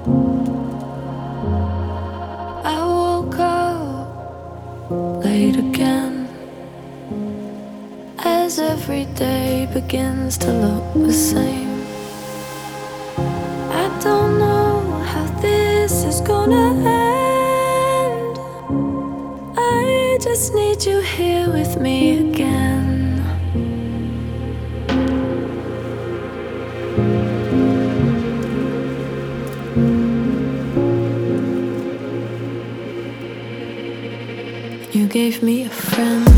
I woke up late again, as every day begins to look the same. I don't know how this is gonna end. I just need you here with me again. You gave me a friend.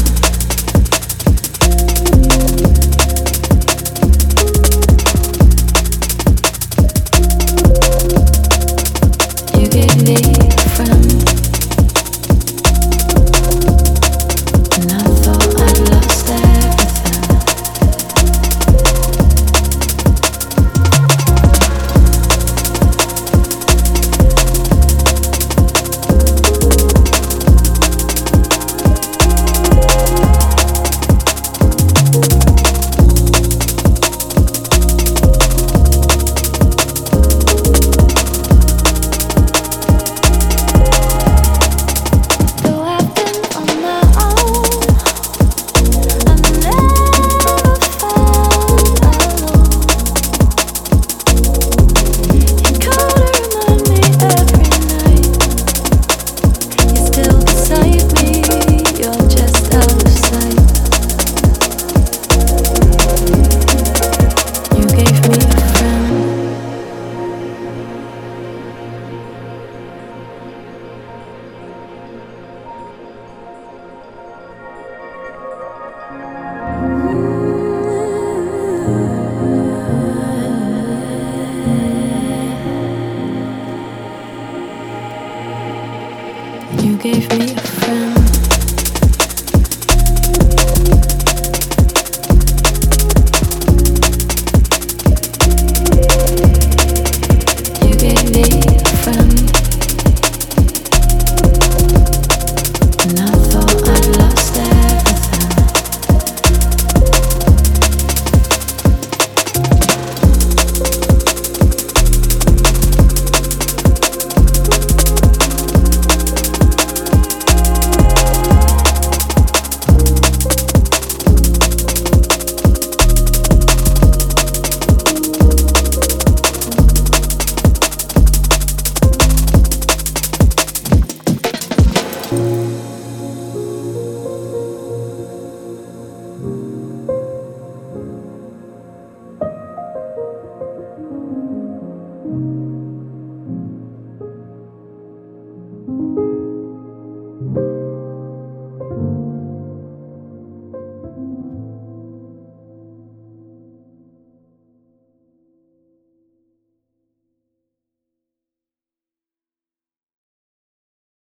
You gave me a friend, and I thought I'd lost everything. You gave me a